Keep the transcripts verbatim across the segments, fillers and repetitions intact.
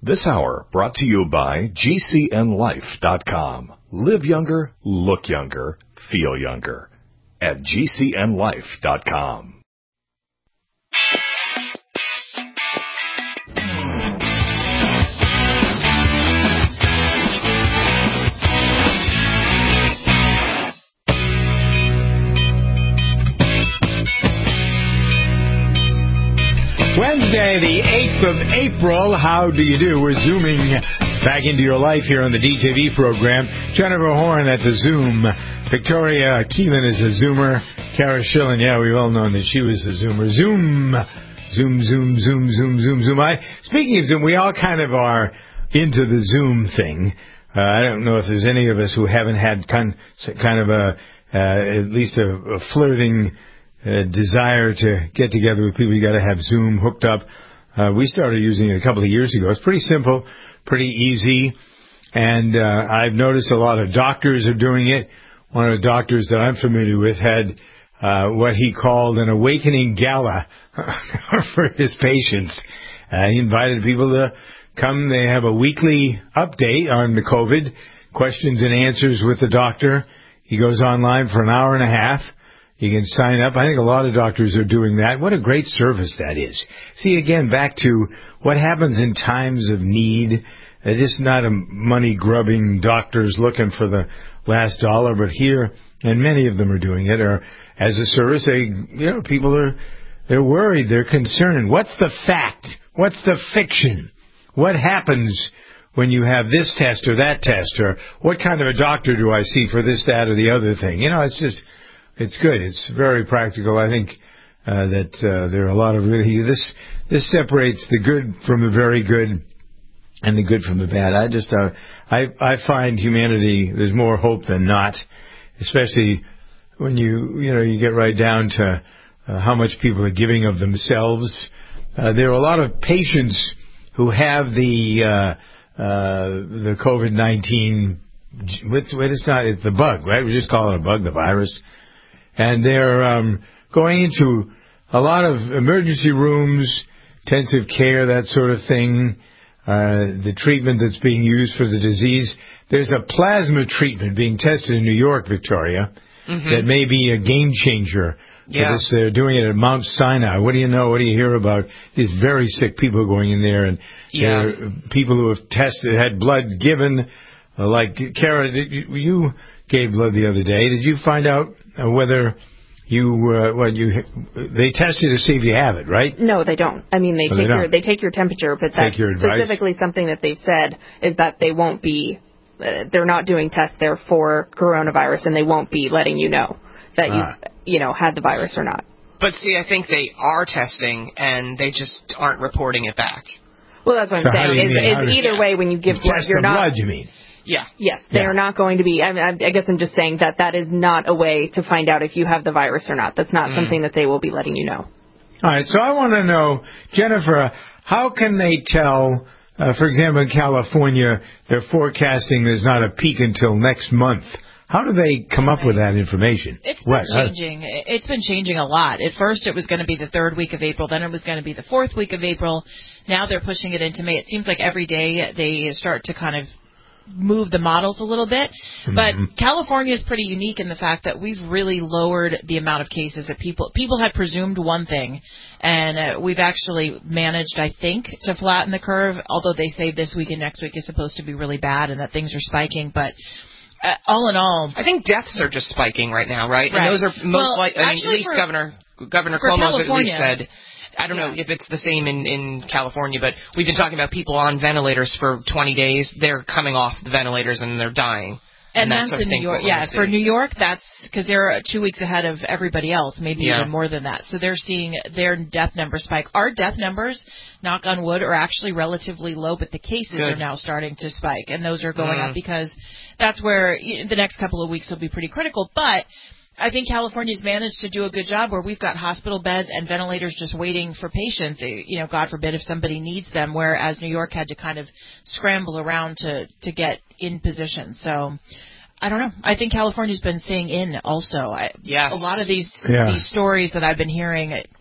This hour brought to you by G C N life dot com. Live younger, look younger, feel younger at G C N life dot com. Wednesday, the eighth of April. How do you do? We're zooming back into your life here on the D J V program. Jennifer Horn at the Zoom. Victoria Keelan is a Zoomer. Kara Schillen, yeah, we've all known that she was a Zoomer. Zoom. Zoom, zoom, zoom, zoom, zoom, zoom. I, speaking of Zoom, we all kind of are into the Zoom thing. Uh, I don't know if there's any of us who haven't had kind, kind of a, uh, at least a, a flirting A desire to get together with people. You got to have Zoom hooked up. Uh, we started using it a couple of years ago. It's pretty simple, pretty easy, and uh, I've noticed a lot of doctors are doing it. One of the doctors that I'm familiar with had uh, what he called an awakening gala for his patients. Uh, he invited people to come. They have a weekly update on the COVID, questions and answers with the doctor. He goes online for an hour and a half. You can sign up. I think a lot of doctors are doing that. What a great service that is. See, again, back to what happens in times of need. They're just not a money-grubbing doctors looking for the last dollar, but here, and many of them are doing it, or as a service, they, you know, people are, they're worried, they're concerned. What's the fact? What's the fiction? What happens when you have this test or that test, or what kind of a doctor do I see for this, that, or the other thing? You know, it's just... It's good. It's very practical. I think uh, that uh, there are a lot of really this this separates the good from the very good and the good from the bad. I just uh, I I find humanity, there's more hope than not, especially when you you know you get right down to uh, how much people are giving of themselves. Uh, there are a lot of patients who have the uh, uh, the COVID nineteen. It's, it's not it's the bug, right? We just call it a bug, the virus. And they're um, going into a lot of emergency rooms, intensive care, that sort of thing, uh, the treatment that's being used for the disease. There's a plasma treatment being tested in New York, Victoria, mm-hmm. that may be a game changer. Yeah. This. They're doing it at Mount Sinai. What do you know? What do you hear about these very sick people going in there? And yeah. there are people who have tested, had blood given, uh, like Kara, did you, you gave blood the other day. Did you find out Uh, whether you, uh, what you, they test you to see if you have it, right? No, they don't. I mean, they no, take they your, they take your temperature, but that's specifically something that they've said is that they won't be, uh, they're not doing tests there for coronavirus, and they won't be letting you know that ah. you've, you know, had the virus or not. But see, I think they are testing, and they just aren't reporting it back. Well, that's what so I'm saying. Is, is either yeah. way, when you give you blood, test you're the not. blood, you mean? Yeah. Yes, they yeah. are not going to be. I, mean, I guess I'm just saying that that is not a way to find out if you have the virus or not. That's not mm. something that they will be letting you know. All right, so I want to know, Jennifer, how can they tell, uh, for example, in California, they're forecasting there's not a peak until next month. How do they come up with that information? It's been what? changing. It's been changing a lot. At first, it was going to be the third week of April. Then it was going to be the fourth week of April. Now they're pushing it into May. It seems like every day they start to kind of move the models a little bit. But mm-hmm. California is pretty unique in the fact that we've really lowered the amount of cases that people people had presumed one thing, and uh, we've actually managed, I think, to flatten the curve, although they say this week and next week is supposed to be really bad and that things are spiking. But uh, all in all, I think deaths are just spiking right now, right? right. And those are most well, likely, I mean, at least for, Governor Governor Cuomo's at least said, I don't know yeah. if it's the same in, in California, but we've been talking about people on ventilators for twenty days. They're coming off the ventilators and they're dying. And, and that's, that's in New York. Yeah, for New York, that's because they're two weeks ahead of everybody else, maybe yeah. even more than that. So they're seeing their death numbers spike. Our death numbers, knock on wood, are actually relatively low, but the cases Good. are now starting to spike, and those are going mm. up because that's where the next couple of weeks will be pretty critical. But I think California's managed to do a good job where we've got hospital beds and ventilators just waiting for patients, you know, God forbid if somebody needs them, whereas New York had to kind of scramble around to, to get in position. So I don't know. I think California's been staying in also. I, yes. A lot of these yeah. these stories that I've been hearing,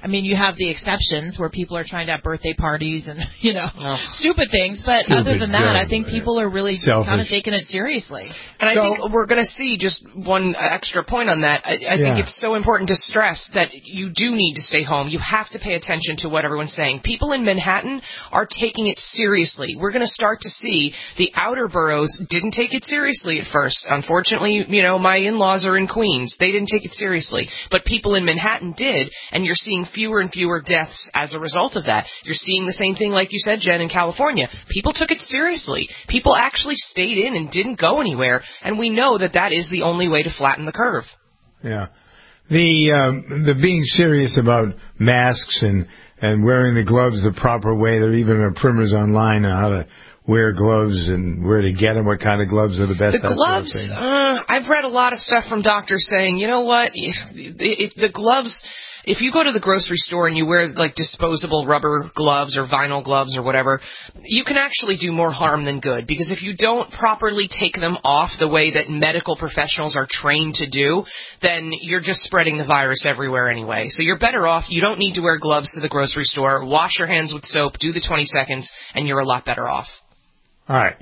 I mean, you have the exceptions where people are trying to have birthday parties and, you know, oh. stupid things. But stupid other than that, I think people are really kind of taking it seriously. And I so, think we're going to see just one extra point on that. I, I yeah. think it's so important to stress that you do need to stay home. You have to pay attention to what everyone's saying. People in Manhattan are taking it seriously. We're going to start to see the outer boroughs didn't take it seriously at first. Unfortunately, you know, my in-laws are in Queens. They didn't take it seriously. But people in Manhattan did, and you're seeing fewer and fewer deaths as a result of that. You're seeing the same thing, like you said, Jen, in California. People took it seriously. People actually stayed in and didn't go anywhere, and we know that that is the only way to flatten the curve. Yeah. The um, the being serious about masks and, and wearing the gloves the proper way. There are even primers online on how to wear gloves and where to get them, what kind of gloves are the best. The gloves, sort of uh, I've read a lot of stuff from doctors saying, you know what, if, if the gloves, if you go to the grocery store and you wear like disposable rubber gloves or vinyl gloves or whatever, you can actually do more harm than good, because if you don't properly take them off the way that medical professionals are trained to do, then you're just spreading the virus everywhere anyway. So you're better off. You don't need to wear gloves to the grocery store. Wash your hands with soap, do the twenty seconds, and you're a lot better off. All right.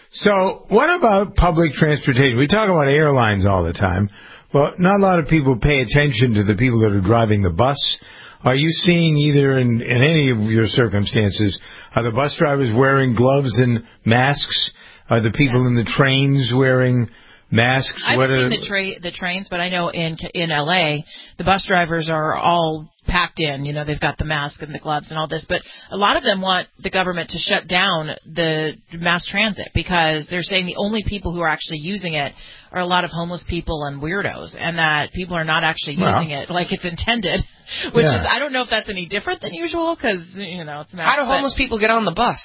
So what about public transportation? We talk about airlines all the time. Well, not a lot of people pay attention to the people that are driving the bus. Are you seeing either in, in any of your circumstances, are the bus drivers wearing gloves and masks? Are the people yeah. in the trains wearing masks? I haven't seen the, tra- the trains, but I know in in L A, the bus drivers are all packed in. You know, they've got the mask and the gloves and all this. But a lot of them want the government to shut down the mass transit, because they're saying the only people who are actually using it are a lot of homeless people and weirdos, and that people are not actually well, using it like it's intended, which yeah. is, I don't know if that's any different than usual, because, you know, it's mass. How do homeless people get on the bus?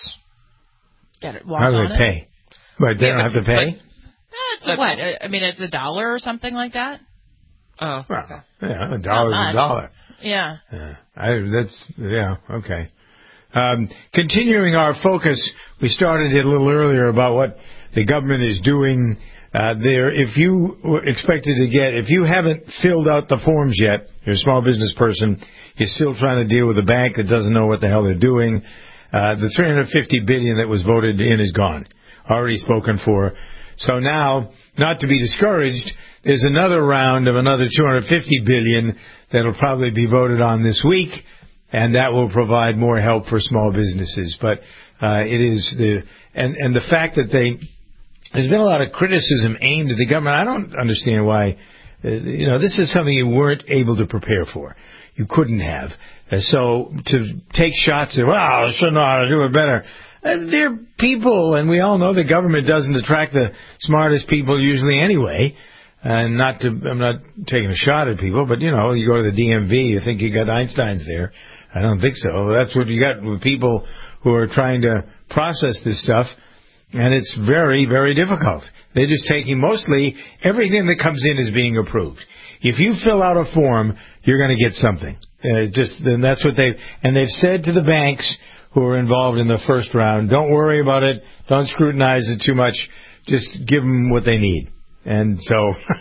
Get it, walk How do on they it? pay? But they yeah, don't but, have to pay? But, It's a what? I mean, it's a dollar or something like that. Oh, well, okay. Yeah, a dollar's a dollar. Yeah. Yeah, I, that's yeah, okay. Um, continuing our focus, we started it a little earlier about what the government is doing uh, there. If you expected to get, if you haven't filled out the forms yet, you're a small business person, you're still trying to deal with a bank that doesn't know what the hell they're doing. Uh, the three hundred fifty billion dollars that was voted in is gone, already spoken for. So now, not to be discouraged, there's another round of another two hundred fifty billion dollars that'll probably be voted on this week, and that will provide more help for small businesses. But uh, it is the and and the fact that they there's been a lot of criticism aimed at the government. I don't understand why. Uh, you know, this is something you weren't able to prepare for. You couldn't have. Uh, so to take shots at, well, I should know how to do it better. Uh, they're people, and we all know the government doesn't attract the smartest people usually anyway. And not to, I'm not taking a shot at people, but you know, you go to the D M V, you think you got Einsteins there. I don't think so. That's what you got with people who are trying to process this stuff, and it's very, very difficult. They're just taking mostly everything that comes in is being approved. If you fill out a form, you're going to get something. Uh, just, and that's what they, and they've said to the banks who are involved in the first round, don't worry about it, don't scrutinize it too much, just give them what they need. And so,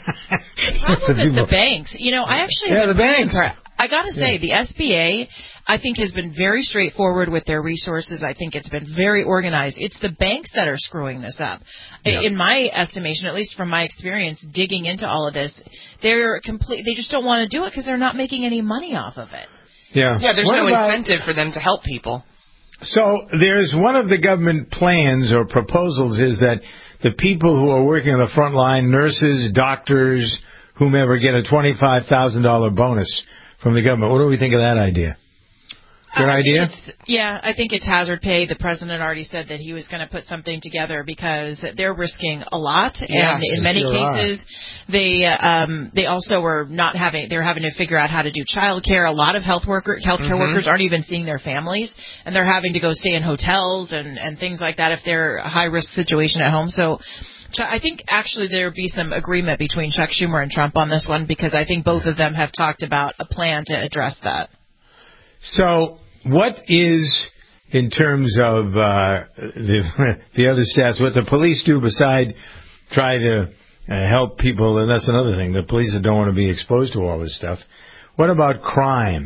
the problem is the banks. You know, I actually yeah, the banks. I got to say, yeah. the S B A, I think, has been very straightforward with their resources. I think it's been very organized. It's the banks that are screwing this up. Yeah. In my estimation, at least from my experience digging into all of this, they're complete. They just don't want to do it because they're not making any money off of it. Yeah. Yeah. There's what no about, incentive for them to help people. So there's one of the government plans or proposals is that the people who are working on the front line, nurses, doctors, whomever, get a twenty-five thousand dollars bonus from the government. What do we think of that idea? Good I idea? It's, yeah, I think it's hazard pay. The president already said that he was going to put something together because they're risking a lot, yes, and in many sure cases, are. they um, they also are not having. They're having to figure out how to do child care. A lot of health worker healthcare mm-hmm. workers aren't even seeing their families, and they're having to go stay in hotels and and things like that if they're a high risk situation at home. So. I think actually there would be some agreement between Chuck Schumer and Trump on this one, because I think both of them have talked about a plan to address that. So what is, in terms of uh, the, the other stats, what the police do beside try to uh, help people, and that's another thing, the police don't want to be exposed to all this stuff. What about crime?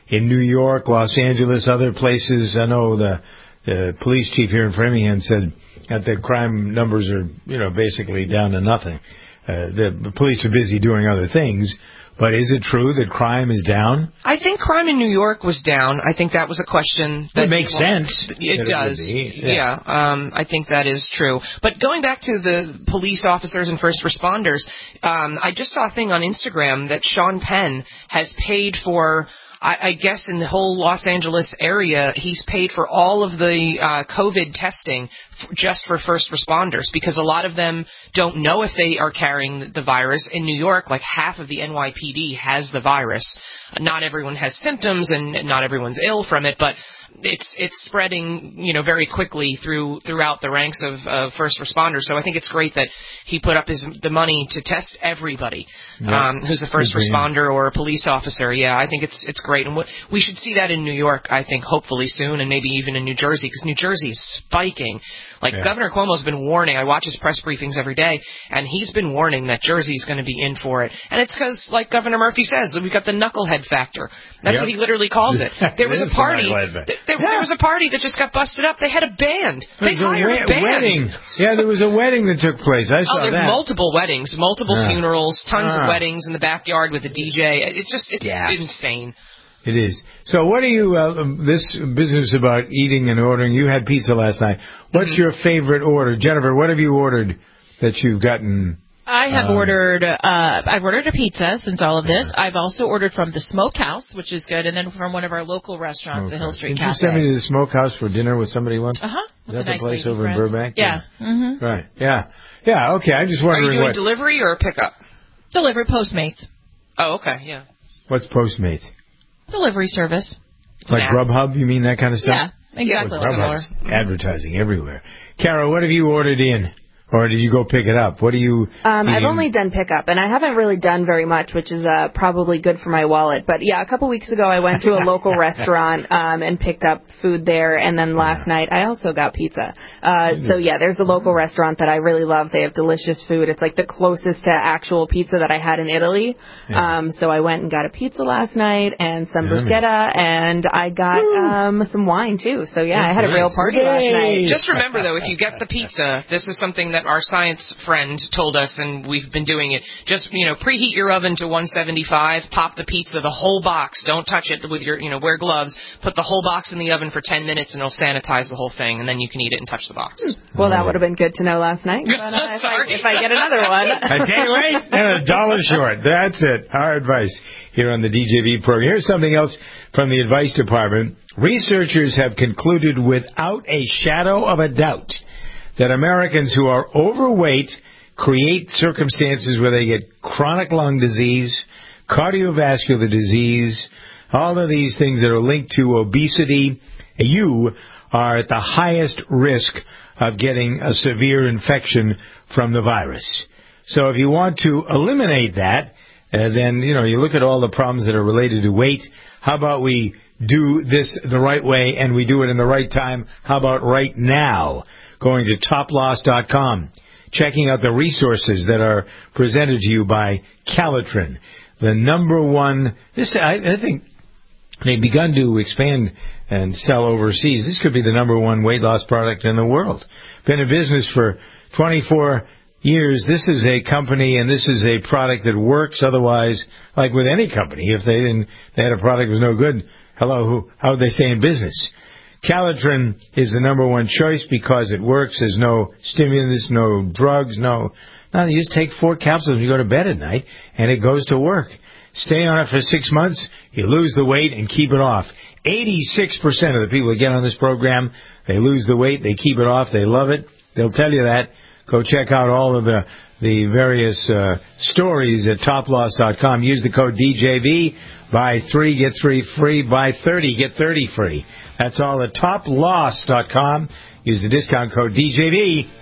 in New York, Los Angeles, other places. I know the, the police chief here in Framingham said that the crime numbers are, you know, basically down to nothing. Uh, the, the police are busy doing other things. But is it true that crime is down? I think crime in New York was down. I think that was a question that it makes well, sense. It does. It yeah, yeah um, I think that is true. But going back to the police officers and first responders, um, I just saw a thing on Instagram that Sean Penn has paid for. I, I guess in the whole Los Angeles area, he's paid for all of the uh, COVID testing f- just for first responders, because a lot of them don't know if they are carrying the virus. In New York, like half of the N Y P D has the virus. Not everyone has symptoms, and not everyone's ill from it, but it's it's spreading, you know, very quickly through throughout the ranks of uh, first responders. So I think it's great that he put up his the money to test everybody yeah. um, who's a first responder or a police officer. Yeah, I think it's it's great, and w- we should see that in New York. I think hopefully soon, and maybe even in New Jersey, because New Jersey's spiking. Like yeah. Governor Cuomo's been warning. I watch his press briefings every day, and he's been warning that Jersey's going to be in for it. And it's because, like Governor Murphy says, that we've got the knucklehead factor. That's yep. what he literally calls it. There was a party. Th- there, yeah. there was a party that just got busted up. They had a band. They hired a, we- a band. Wedding. Yeah, there was a wedding that took place. I saw oh, there's that. multiple weddings, multiple uh. funerals, tons uh. of weddings in the backyard with a D J. It's just, it's yeah. insane. It is. So what do you, uh, this business about eating and ordering, you had pizza last night. What's mm-hmm. your favorite order? Jennifer, what have you ordered that you've gotten? I have um, ordered, uh, I've ordered a pizza since all of this. I've also ordered from the Smokehouse, which is good, and then from one of our local restaurants, okay. the Hill Street Did Cafe. you send me to the Smokehouse for dinner with somebody once? Uh-huh. Is that the nice place over friends. in Burbank? Yeah. yeah. Mm-hmm. Right. Yeah. Yeah, okay. I'm just wondering Are you doing what... delivery or pickup? Delivery, Postmates. Oh, okay, yeah. What's Postmates? Delivery service. Like yeah. Grubhub, you mean that kind of stuff? Yeah, exactly. Well, similar. Advertising everywhere. Carol, what have you ordered in? Or did you go pick it up? What do you... Um, I've only done pickup, and I haven't really done very much, which is uh, probably good for my wallet. But, yeah, a couple weeks ago I went to a local restaurant um, and picked up food there, and then last yeah. night I also got pizza. Uh, so, yeah, there's a local restaurant that I really love. They have delicious food. It's like the closest to actual pizza that I had in Italy. Yeah. Um, so I went and got a pizza last night and some Yummy. bruschetta, and I got um, some wine, too. So, yeah, I had a real party Yay. last night. Just remember, though, if you get the pizza, this is something that our science friend told us, and we've been doing it. Just, you know, preheat your oven to one seventy-five, pop the pizza, the whole box. Don't touch it with your, you know, wear gloves. Put the whole box in the oven for ten minutes, and it'll sanitize the whole thing, and then you can eat it and touch the box. Well, that would have been good to know last night. But, uh, if, I, if I get another one. I can't wait. And a dollar short. That's it. Our advice here on the D J V program. Here's something else from the advice department. Researchers have concluded without a shadow of a doubt that Americans who are overweight create circumstances where they get chronic lung disease, cardiovascular disease, all of these things that are linked to obesity. You are at the highest risk of getting a severe infection from the virus. So if you want to eliminate that, uh, then, you know, you look at all the problems that are related to weight. How about we do this the right way and we do it in the right time? How about right now? Going to top loss dot com, checking out the resources that are presented to you by Calitrin, the number one. This I, I think they've begun to expand and sell overseas. This could be the number one weight loss product in the world. Been in business for twenty-four years. This is a company and this is a product that works. Otherwise, like with any company, if they didn't, they had a product that was no good. Hello, who, how would they stay in business? Calitrin is the number one choice because it works. There's no stimulants, no drugs, no... No, you just take four capsules when you go to bed at night, and it goes to work. Stay on it for six months, you lose the weight, and keep it off. eighty-six percent of the people that get on this program, they lose the weight, they keep it off, they love it. They'll tell you that. Go check out all of the, the various uh, stories at top loss dot com. Use the code D J V. Buy three, get three free. Buy thirty, get thirty free. That's all at top loss dot com. Use the discount code D J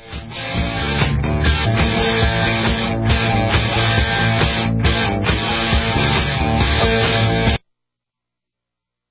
V.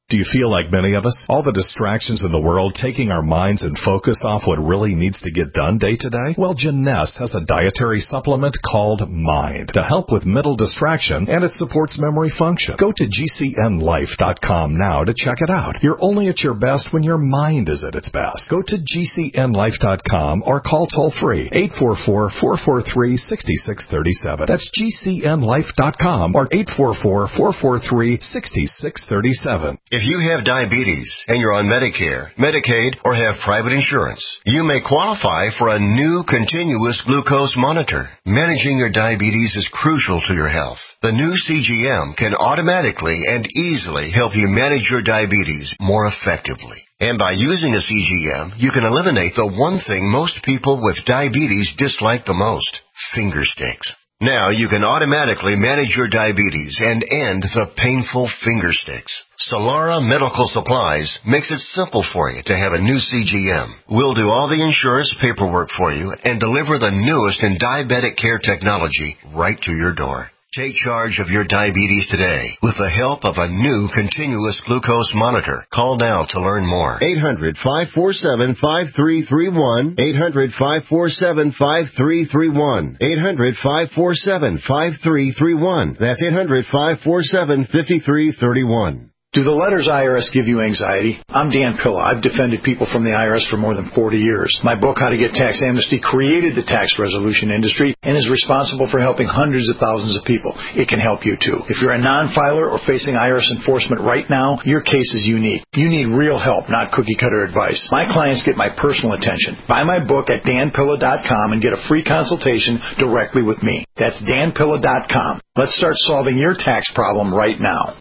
Do you feel like many of us? All the distractions in the world taking our minds and focus off what really needs to get done day to day? Well, Jeunesse has a dietary supplement called Mind to help with mental distraction, and it supports memory function. Go to G C N life dot com now to check it out. You're only at your best when your mind is at its best. Go to G C N life dot com or call toll-free eight four four, four four three, six six three seven. That's G C N life dot com or eight four four, four four three, six six three seven. If you have diabetes and you're on Medicare, Medicaid, or have private insurance, you may qualify for a new continuous glucose monitor. Managing your diabetes is crucial to your health. The new C G M can automatically and easily help you manage your diabetes more effectively. And by using a C G M, you can eliminate the one thing most people with diabetes dislike the most, finger sticks. Now you can automatically manage your diabetes and end the painful finger sticks. Solara Medical Supplies makes it simple for you to have a new C G M. We'll do all the insurance paperwork for you and deliver the newest in diabetic care technology right to your door. Take charge of your diabetes today with the help of a new continuous glucose monitor. Call now to learn more. eight hundred, five four seven, five three three one. eight hundred, five four seven, five three three one. eight hundred, five four seven, five three three one. That's eight hundred, five four seven, five three three one. Do the letters I R S give you anxiety? I'm Dan Pilla. I've defended people from the I R S for more than forty years. My book, How to Get Tax Amnesty, created the tax resolution industry and is responsible for helping hundreds of thousands of people. It can help you, too. If you're a non-filer or facing I R S enforcement right now, your case is unique. You need real help, not cookie-cutter advice. My clients get my personal attention. Buy my book at dan pilla dot com and get a free consultation directly with me. That's dan pilla dot com. Let's start solving your tax problem right now.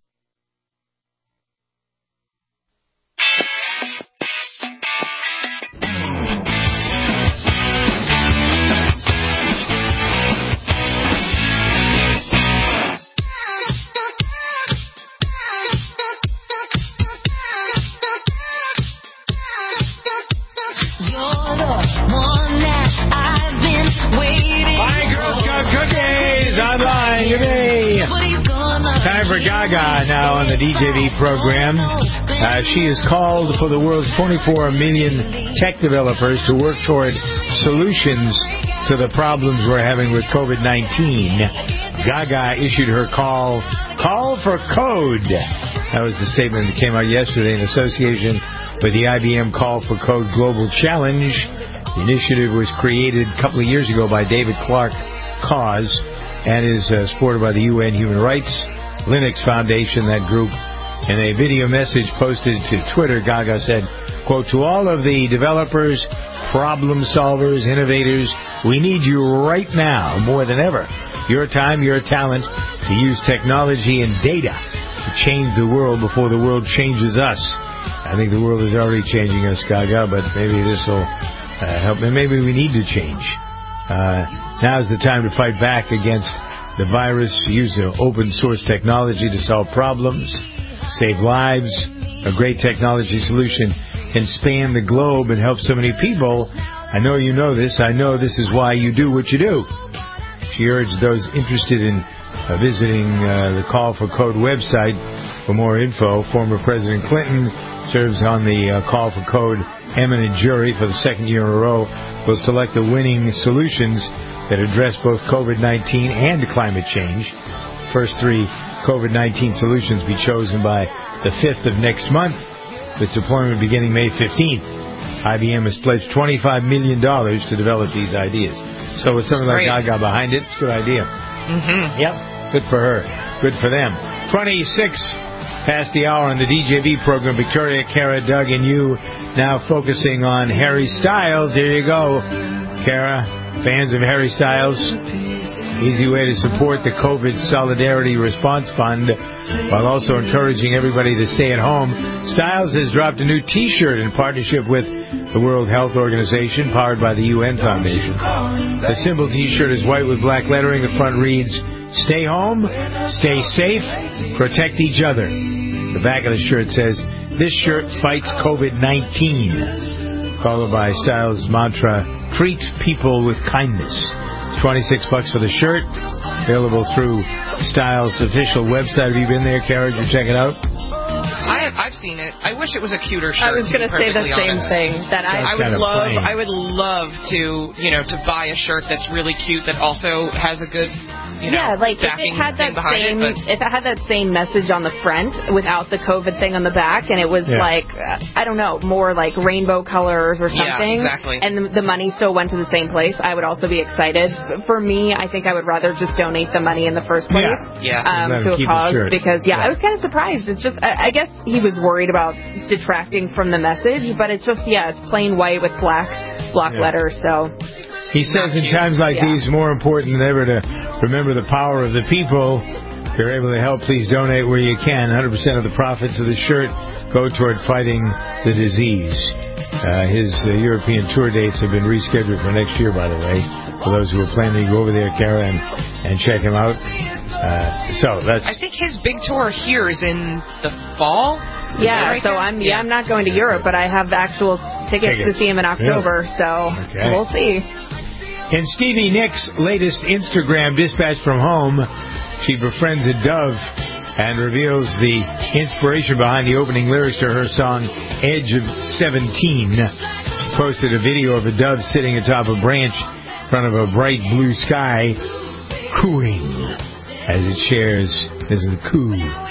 Time for Gaga now on the D J V program. Uh, she has called for the world's twenty-four million tech developers to work toward solutions to the problems we're having with COVID nineteen. Gaga issued her call, Call for Code. That was the statement that came out yesterday in association with the I B M Call for Code Global Challenge. The initiative was created a couple of years ago by David Clark Cause and is uh, supported by the U N Human Rights Linux Foundation, that group. In a video message posted to Twitter, Gaga said, quote, to all of the developers, problem solvers, innovators, we need you right now more than ever. Your time, your talent to use technology and data to change the world before the world changes us. I think the world is already changing us, Gaga, but maybe this will uh, help. And maybe we need to change. Uh, now's the time to fight back against the virus. Use open source technology to solve problems, save lives. A great technology solution can span the globe and help so many people. I know you know this. I know this is why you do what you do. She urged those interested in uh, visiting uh, the Call for Code website for more info. Former President Clinton serves on the uh, Call for Code eminent jury for the second year in a row. Will select the winning solutions that address both COVID nineteen and climate change. First three COVID nineteen solutions be chosen by the fifth of next month, with deployment beginning May fifteenth. I B M has pledged twenty-five million dollars to develop these ideas. So with something like Gaga behind it, it's a good idea. Mm-hmm. Yep, good for her. Good for them. twenty-six past the hour on the D J V program. Victoria, Kara, Doug, and you now focusing on Harry Styles. Here you go, Kara. Fans of Harry Styles, easy way to support the COVID Solidarity Response Fund while also encouraging everybody to stay at home. Styles has dropped a new T-shirt in partnership with the World Health Organization, powered by the U N Foundation. The simple T-shirt is white with black lettering. The front reads, stay home, stay safe, protect each other. The back of the shirt says, this shirt fights COVID nineteen. Followed by Styles' mantra, treat people with kindness. twenty-six bucks for the shirt. Available through Styles' official website. Have you been there, Kara? Did you check it out? I, I I've seen it. I wish it was a cuter shirt. I was going to say the same honest. thing. That I, I would love. Plain. I would love to, you know, to buy a shirt that's really cute that also has a good. You know, yeah, like if it had that same, it, if it had that same message on the front without the COVID thing on the back, and it was yeah. like, uh, I don't know, more like rainbow colors or something, yeah, exactly. and the, the money still went to the same place, I would also be excited. For me, I think I would rather just donate the money in the first place yeah. Yeah. Um, to a cause because, yeah, yeah, I was kind of surprised. It's just, I, I guess he was worried about detracting from the message, but it's just, yeah, it's plain white with black block yeah. letters, so. He says in times like yeah. these, more important than ever to remember the power of the people. If you're able to help, please donate where you can. one hundred percent of the profits of the shirt go toward fighting the disease. Uh, his uh, European tour dates have been rescheduled for next year, by the way, for those who are planning to go over there, Kara, and, and check him out. Uh, so that's. I think his big tour here is in the fall. Is yeah, right so there? I'm yeah, I'm not going to Europe, but I have the actual tickets, tickets. to see him in October, yeah. so okay. we'll see. In Stevie Nicks' latest Instagram dispatch from home, she befriends a dove and reveals the inspiration behind the opening lyrics to her song, Edge of seventeen. She posted a video of a dove sitting atop a branch in front of a bright blue sky, cooing as it shares, this is coo,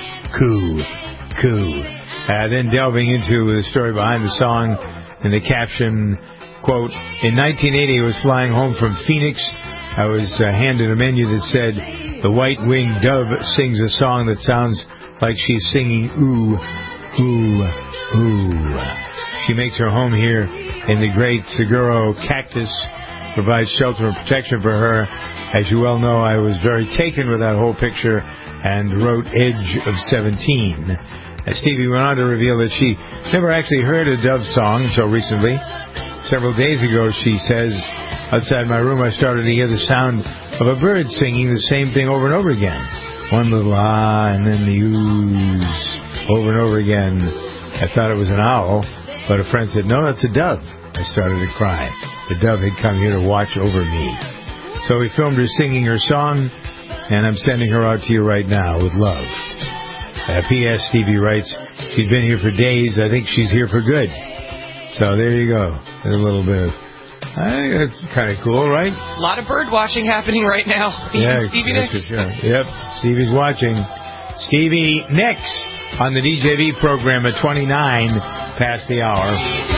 coo, coo. Uh, then delving into the story behind the song and the caption, quote, in nineteen eighty, I was flying home from Phoenix. I was uh, handed a menu that said, the white-winged dove sings a song that sounds like she's singing ooh, ooh, ooh. She makes her home here in the great Seguro cactus, provides shelter and protection for her. As you well know, I was very taken with that whole picture and wrote Edge of seventeen. As Stevie went on to reveal that she never actually heard a dove song until recently. Several days ago, she says, outside my room, I started to hear the sound of a bird singing the same thing over and over again. One little ah, and then the oohs, over and over again. I thought it was an owl, but a friend said, no, that's a dove. I started to cry. The dove had come here to watch over me. So we filmed her singing her song, and I'm sending her out to you right now with love. Uh, P S. Stevie writes, she's been here for days. I think she's here for good. So there you go. There's a little bit of, I think that's kind of cool, right? A lot of bird watching happening right now. Yeah, Stevie Nicks. Sure. Yep, Stevie's watching. Stevie Nicks on the D J V program at twenty-nine past the hour.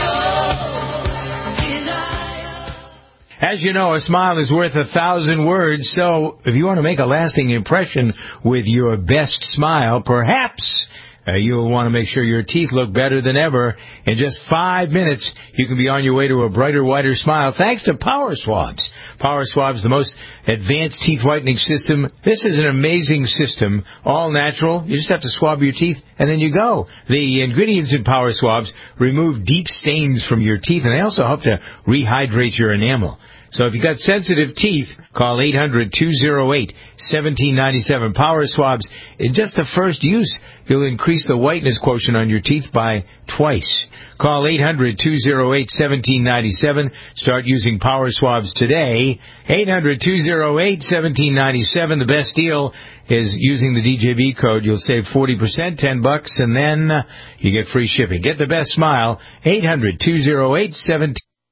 As you know, a smile is worth a thousand words, so if you want to make a lasting impression with your best smile, perhaps uh, you'll want to make sure your teeth look better than ever. In just five minutes, you can be on your way to a brighter, whiter smile thanks to Power Swabs. Power Swabs, the most advanced teeth whitening system. This is an amazing system, all natural. You just have to swab your teeth, and then you go. The ingredients in Power Swabs remove deep stains from your teeth, and they also help to rehydrate your enamel. So if you've got sensitive teeth, call eight hundred, two oh eight, one seven nine seven. Power Swabs, in just the first use, you'll increase the whiteness quotient on your teeth by twice. Call eight hundred, two oh eight, one seven nine seven. Start using Power Swabs today. eight hundred, two oh eight, one seven nine seven. The best deal is using the D J V code. You'll save forty percent, ten bucks, and then you get free shipping. Get the best smile. eight hundred, two oh eight, one seven.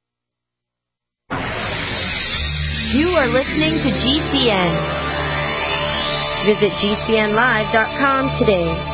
You are listening to G C N. Visit G C N live dot com today.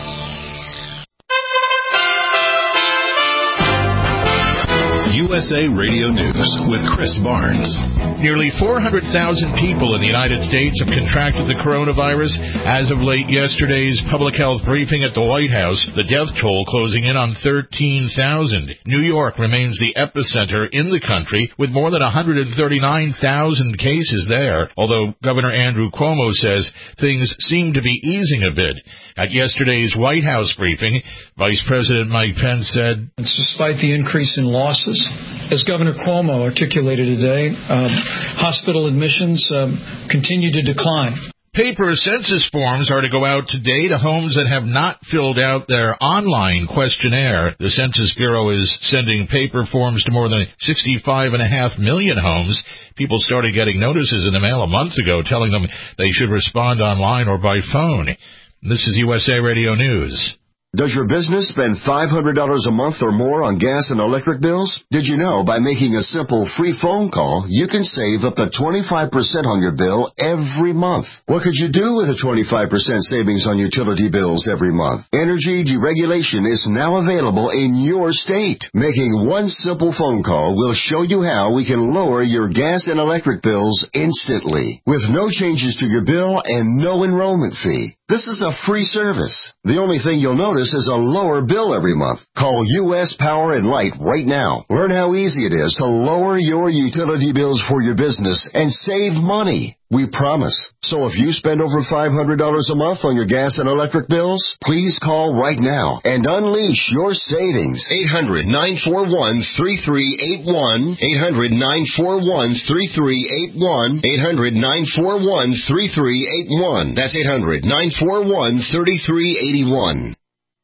U S A Radio News with Chris Barnes. Nearly four hundred thousand people in the United States have contracted the coronavirus. As of late yesterday's public health briefing at the White House, the death toll closing in on thirteen thousand. New York remains the epicenter in the country with more than one hundred thirty-nine thousand cases there, although Governor Andrew Cuomo says things seem to be easing a bit. At yesterday's White House briefing, Vice President Mike Pence said, despite the increase in losses, as Governor Cuomo articulated today, um, hospital admissions um, continue to decline. Paper census forms are to go out today to homes that have not filled out their online questionnaire. The Census Bureau is sending paper forms to more than sixty-five point five million homes. People started getting notices in the mail a month ago telling them they should respond online or by phone. This is U S A Radio News. Does your business spend five hundred dollars a month or more on gas and electric bills? Did you know by making a simple free phone call, you can save up to twenty-five percent on your bill every month? What could you do with a twenty-five percent savings on utility bills every month? Energy deregulation is now available in your state. Making one simple phone call will show you how we can lower your gas and electric bills instantly, with no changes to your bill and no enrollment fee. This is a free service. The only thing you'll notice is a lower bill every month. Call U S Power and Light right now. Learn how easy it is to lower your utility bills for your business and save money. We promise. So if you spend over five hundred dollars a month on your gas and electric bills, please call right now and unleash your savings. eight hundred, nine four one, three three eight one. eight hundred, nine four one, three three eight one. eight hundred, nine four one, three three eight one. That's eight hundred, nine four one, three three eight one.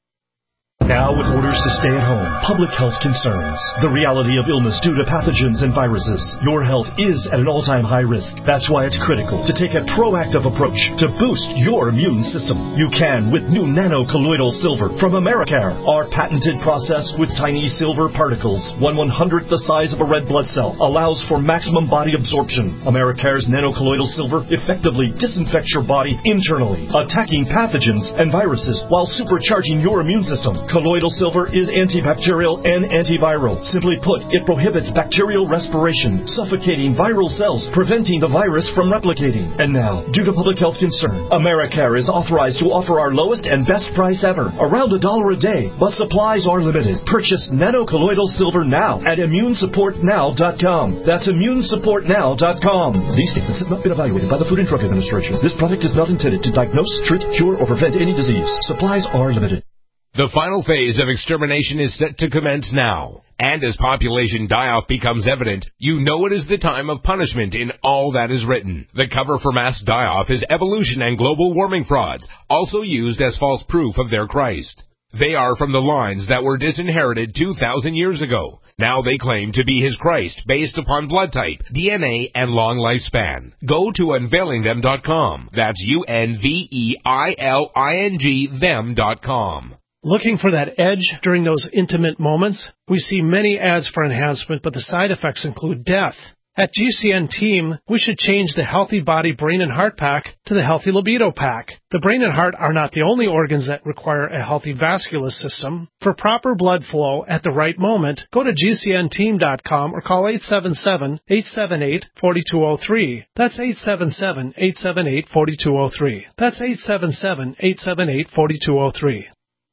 Now with orders to stay at home, public health concerns, the reality of illness due to pathogens and viruses, your health is at an all-time high risk. That's why it's critical to take a proactive approach to boost your immune system. You can with new nano-colloidal silver from Americare. Our patented process with tiny silver particles, one one-hundredth the size of a red blood cell, allows for maximum body absorption. Americare's nano-colloidal silver effectively disinfects your body internally, attacking pathogens and viruses while supercharging your immune system. Colloidal silver is antibacterial and antiviral. Simply put, it prohibits bacterial respiration, suffocating viral cells, preventing the virus from replicating. And now, due to public health concern, Americare is authorized to offer our lowest and best price ever, around a dollar a day, but supplies are limited. Purchase nano-colloidal silver now at immune support now dot com. That's immune support now dot com. These statements have not been evaluated by the Food and Drug Administration. This product is not intended to diagnose, treat, cure, or prevent any disease. Supplies are limited. The final phase of extermination is set to commence now. And as population die-off becomes evident, you know it is the time of punishment in all that is written. The cover for mass die-off is evolution and global warming frauds, also used as false proof of their Christ. They are from the lines that were disinherited two thousand years ago. Now they claim to be his Christ based upon blood type, D N A, and long lifespan. Go to unveiling them dot com. That's U N V E I L I N G them dot com. Looking for that edge during those intimate moments? We see many ads for enhancement, but the side effects include death. At G C N Team, we should change the Healthy Body Brain and Heart Pack to the Healthy Libido Pack. The brain and heart are not the only organs that require a healthy vascular system. For proper blood flow at the right moment, go to G C N team dot com or call eight seven seven, eight seven eight, four two zero three. That's eight seven seven, eight seven eight, four two zero three. That's eight seven seven, eight seven eight, four two zero three.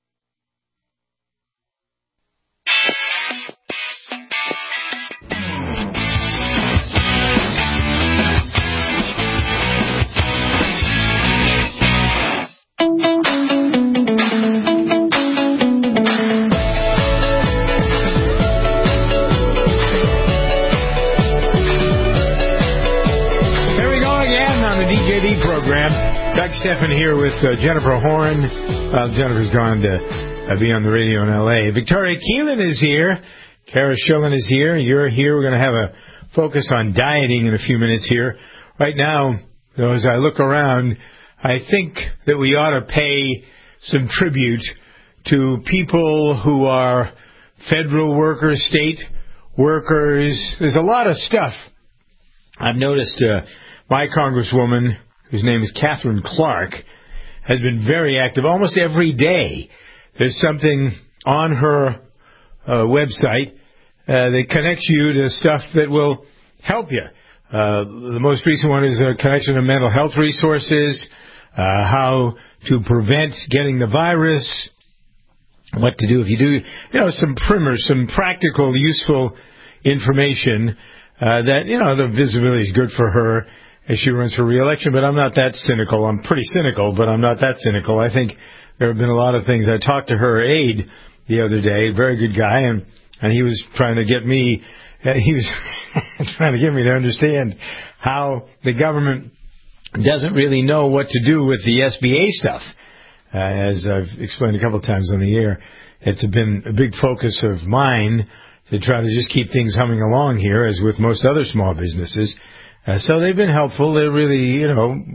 Program. Doug Stephan here with uh, Jennifer Horn. Uh, Jennifer's gone to uh, be on the radio in L A. Victoria Keelan is here. Kara Schillen is here. You're here. We're going to have a focus on dieting in a few minutes here. Right now, though, as I look around, I think that we ought to pay some tribute to people who are federal workers, state workers. There's a lot of stuff. I've noticed uh, my congresswoman, whose name is Catherine Clark, has been very active almost every day. There's something on her uh, website uh, that connects you to stuff that will help you. Uh, the most recent one is a connection to mental health resources, uh, how to prevent getting the virus, what to do if you do, you know, some primers, some practical, useful information uh, that, you know, the visibility is good for her as she runs for re-election, but I'm not that cynical. I'm pretty cynical, but I'm not that cynical. I think there have been a lot of things. I talked to her aide the other day, very good guy, and, and he was trying to get me, he was trying to get me to understand how the government doesn't really know what to do with the S B A stuff. Uh, as I've explained a couple of times on the air, it's been a big focus of mine to try to just keep things humming along here, as with most other small businesses. Uh, so they've been helpful. They're really, you know,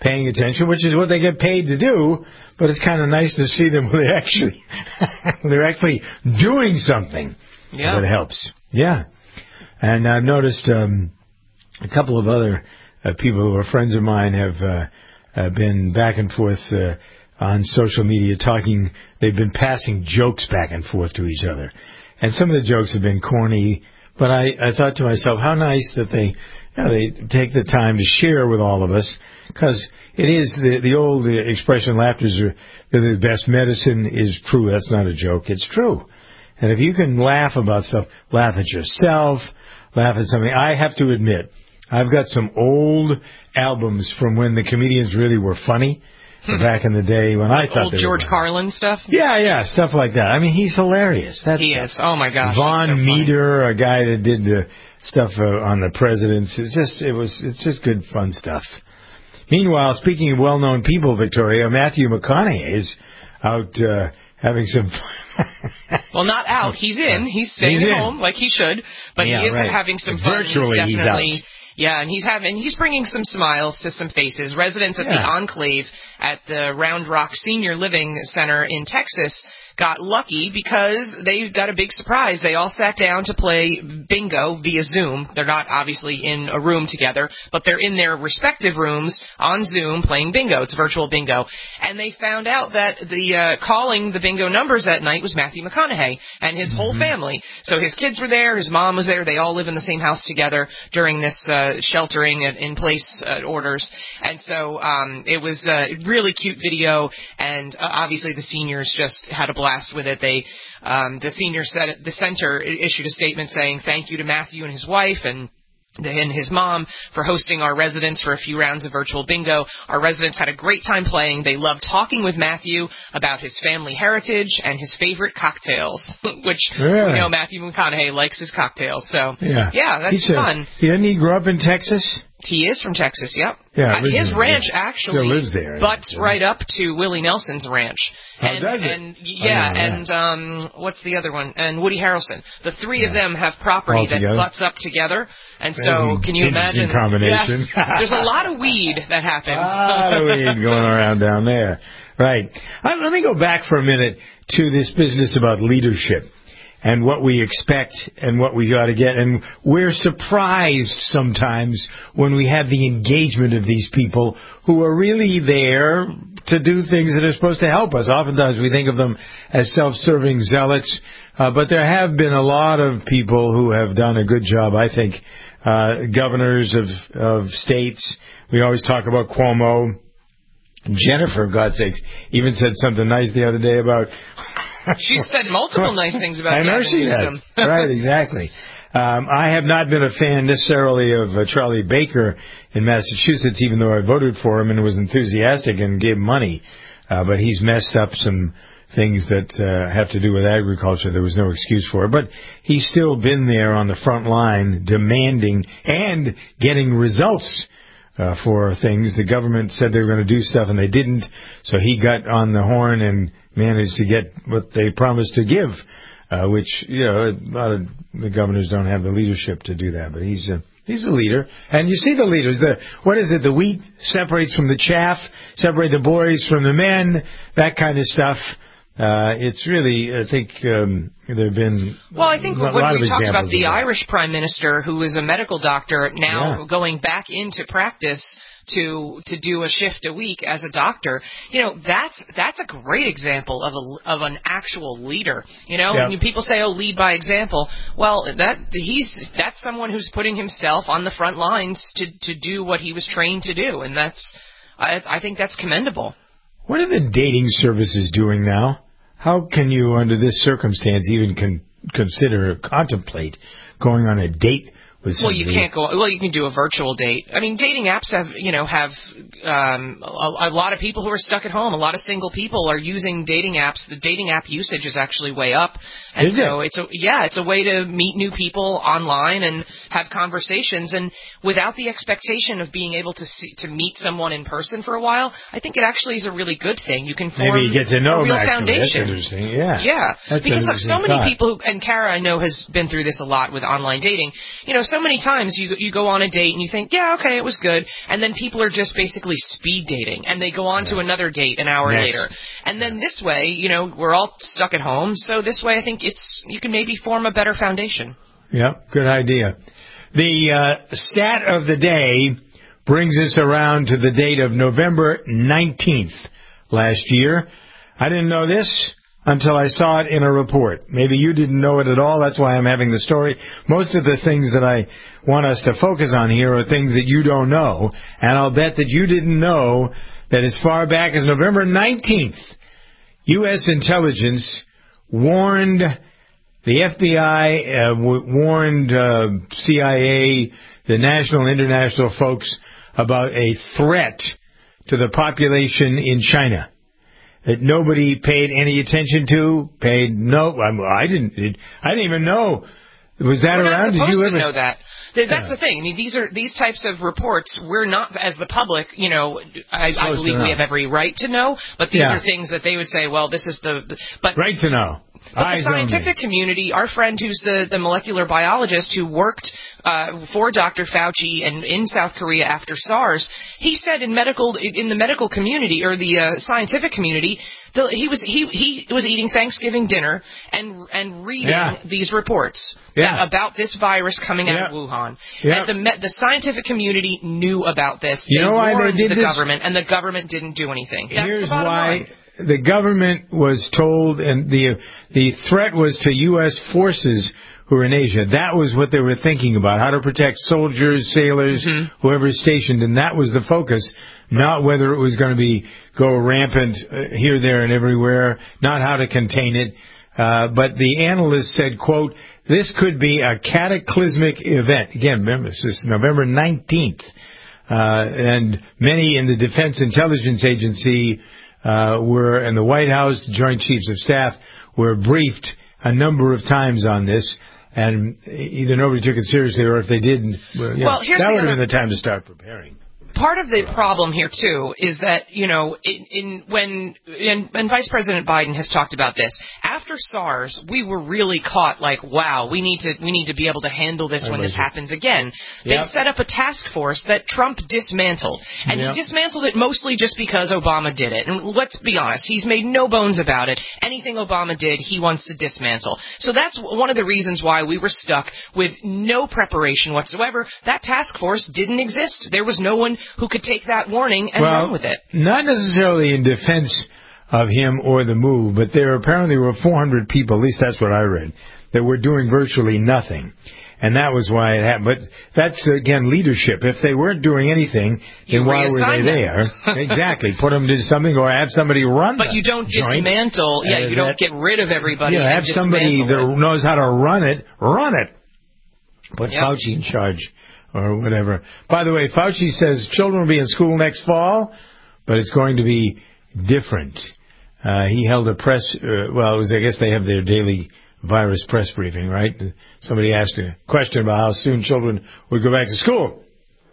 paying attention, which is what they get paid to do. But it's kind of nice to see them when they actually they're actually doing something yeah. that helps. Yeah, and I've noticed um, a couple of other uh, people who are friends of mine have uh, uh, been back and forth uh, on social media talking. They've been passing jokes back and forth to each other, and some of the jokes have been corny. But I, I thought to myself, how nice that they, you know, they take the time to share with all of us, because it is the the old expression, laughter's the best medicine, is true. That's not a joke. It's true. And if you can laugh about stuff, laugh at yourself, laugh at something. I have to admit, I've got some old albums from when the comedians really were funny. Hmm. Back in the day when like I thought old they George were Carlin stuff. Yeah, yeah, stuff like that. I mean, he's hilarious. That, he is. Oh my gosh. Von so Meter, a guy that did the stuff uh, on the presidents. It's just, it was, it's just good fun stuff. Meanwhile, speaking of well-known people, Victoria, Matthew McConaughey is out uh, having some fun. Well, not out. He's in. He's staying he's at in. home like he should, but yeah, he is right. having some fun. Virtually, he's definitely. He's out. Yeah, and he's having he's bringing some smiles to some faces. Residents at yeah. the Enclave at the Round Rock Senior Living Center in Texas got lucky because they got a big surprise. They all sat down to play bingo via Zoom. They're not obviously in a room together, but they're in their respective rooms on Zoom playing bingo. It's virtual bingo. And they found out that the uh, calling the bingo numbers that night was Matthew McConaughey and his mm-hmm. whole family. So his kids were there, his mom was there. They all live in the same house together during this uh, sheltering in place uh, orders. And so um, it was a really cute video, and uh, obviously the seniors just had a blast with it. They, um, the senior said, the center issued a statement saying thank you to Matthew and his wife and and his mom for hosting our residents for a few rounds of virtual bingo. Our residents had a great time playing. They loved talking with Matthew about his family heritage and his favorite cocktails, which really? we know Matthew McConaughey likes his cocktails. So yeah, yeah that's He's fun. A, didn't he grow up in Texas? He is from Texas, yep. Yeah, uh, his ranch yeah. actually lives there, butts yeah. right up to Willie Nelson's ranch. Oh, and, does it? and yeah, and um, what's the other one? And Woody Harrelson. The three yeah. of them have property that butts up together. And so, can you imagine? Combination. Yes, there's a lot of weed that happens. A lot of weed going around down there. Right. Uh, let me go back for a minute to this business about leadership and what we expect and what we got to get. And we're surprised sometimes when we have the engagement of these people who are really there to do things that are supposed to help us. Oftentimes we think of them as self-serving zealots, uh, but there have been a lot of people who have done a good job, I think. Uh, governors of, of states. We always talk about Cuomo. Jennifer, for God's sakes, even said something nice the other day about... She said multiple nice things about I know she has. Right, exactly. Um, I have not been a fan necessarily of uh, Charlie Baker in Massachusetts, even though I voted for him and was enthusiastic and gave money. Uh, but he's messed up some things that uh, have to do with agriculture. There was no excuse for it. But he's still been there on the front line demanding and getting results uh, for things. The government said they were going to do stuff and they didn't. So he got on the horn and managed to get what they promised to give, uh, which, you know, a lot of the governors don't have the leadership to do that. But he's a, he's a leader. And you see the leaders. The what is it? The wheat separates from the chaff, separate the boys from the men, that kind of stuff. Uh, it's really, I think, um, there have been Well, I think a when lot we of talked about the that. Irish Prime Minister, who is a medical doctor, now yeah. going back into practice to to do a shift a week as a doctor, you know, that's that's a great example of a of an actual leader. You know, yeah. when people say, "Oh, lead by example," well, that he's that's someone who's putting himself on the front lines to to do what he was trained to do, and that's I, I think that's commendable. What are the dating services doing now? How can you, under this circumstance, even con- consider or contemplate going on a date with somebody? Well, you can't go. Well, you can do a virtual date. I mean, dating apps have, you know, have um, a, a lot of people who are stuck at home. A lot of single people are using dating apps. The dating app usage is actually way up, and is so it? it's a yeah, it's a way to meet new people online and have conversations, and without the expectation of being able to see, to meet someone in person for a while. I think it actually is a really good thing. You can form Maybe you get to know a real them, foundation. That's interesting. Yeah, yeah, That's because look, so many thought. people, who, and Kara, I know, has been through this a lot with online dating. You know, so many times you you go on a date and you think, yeah, okay, it was good, and then people are just basically speed dating, and they go on yeah. to another date an hour Next. later. And then this way, you know, we're all stuck at home, so this way I think it's you can maybe form a better foundation. Yep, good idea. The uh, stat of the day brings us around to the date of November nineteenth last year. I didn't know this until I saw it in a report. Maybe you didn't know it at all. That's why I'm having the story. Most of the things that I want us to focus on here are things that you don't know, and I'll bet that you didn't know that as far back as November nineteenth, U S intelligence warned the F B I, uh, w- warned uh, C I A, the national and international folks about a threat to the population in China that nobody paid any attention to. Paid no, I, I didn't. It, I didn't even know. Was that we're around? Not supposed Did you ever to know that? That's yeah. the thing. I mean, these are these types of reports. We're not, as the public, you know. I, I believe we have every right to know, but these yeah. are things that they would say. Well, this is the. the but right to know. But Eyes the scientific community, our friend who's the, the molecular biologist who worked uh, for Doctor Fauci and in South Korea after SARS, he said in medical in the medical community or the uh, scientific community, the, he was he he was eating Thanksgiving dinner and and reading yeah. these reports yeah. about this virus coming yeah. out of Wuhan. Yeah. And the the scientific community knew about this. You they know why warned they did the this? government, and the government didn't do anything. That's Here's the bottom why. line. The government was told, and the the threat was to U S forces who are in Asia. That was what they were thinking about, how to protect soldiers, sailors, mm-hmm. whoever's stationed, and that was the focus, not whether it was going to be go rampant uh, here, there, and everywhere, not how to contain it. Uh, but the analyst said, quote, this could be a cataclysmic event. Again, remember, this is November nineteenth. Uh, and many in the Defense Intelligence Agency Uh, were, and the White House, the Joint Chiefs of Staff, were briefed a number of times on this, and either nobody took it seriously, or if they didn't, well, you well, know, that would have been the time to start preparing. Part of the problem here, too, is that, you know, in, in when, and, and Vice President Biden has talked about this, after SARS, we were really caught like, wow, we need to we need to be able to handle this I when this it. happens again. They yep. set up a task force that Trump dismantled, and yep. he dismantled it mostly just because Obama did it. And let's be honest, he's made no bones about it. Anything Obama did, he wants to dismantle. So that's one of the reasons why we were stuck with no preparation whatsoever. That task force didn't exist. There was no one who could take that warning and well, run with it. Not necessarily in defense of him or the move, but there apparently were four hundred people, at least that's what I read, that were doing virtually nothing. And that was why it happened. But that's, again, leadership. If they weren't doing anything, then why were they there? Exactly. Put them to something or have somebody run But you don't joint. dismantle. Yeah, uh, you that, don't get rid of everybody. Yeah, have somebody that it. knows how to run it, run it. Put yep. Fauci in charge or whatever. By the way, Fauci says children will be in school next fall, but it's going to be different. Uh, he held a press, uh, well, it was, I guess they have their daily virus press briefing, right? Somebody asked a question about how soon children would go back to school.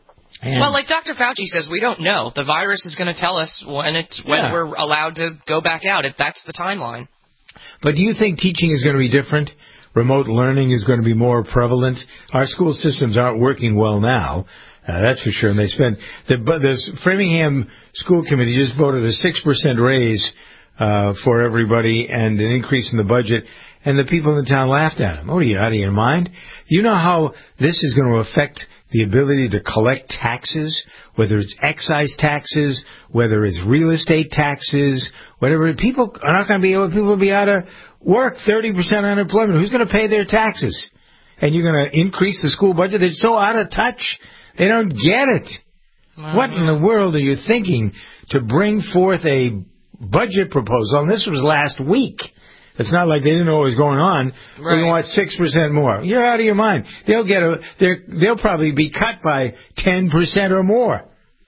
And well, like Doctor Fauci says, we don't know. The virus is going to tell us when it's when yeah. we're allowed to go back out, if that's the timeline. But do you think teaching is going to be different? Remote learning is going to be more prevalent? Our school systems aren't working well now. Uh, that's for sure. And they spent the, the Framingham School Committee just voted a six percent raise uh, for everybody and an increase in the budget. And the people in the town laughed at him. Oh, are you out of your mind? You know how this is going to affect the ability to collect taxes, whether it's excise taxes, whether it's real estate taxes, whatever. People are not going to be able, people will be out of work, thirty percent unemployment. Who's going to pay their taxes? And you're going to increase the school budget? They're so out of touch. They don't get it. Mm-hmm. What in the world are you thinking to bring forth a budget proposal? And this was last week. It's not like they didn't know what was going on. Right. We want six percent more. You're out of your mind. They'll get a, they'll probably be cut by ten percent or more.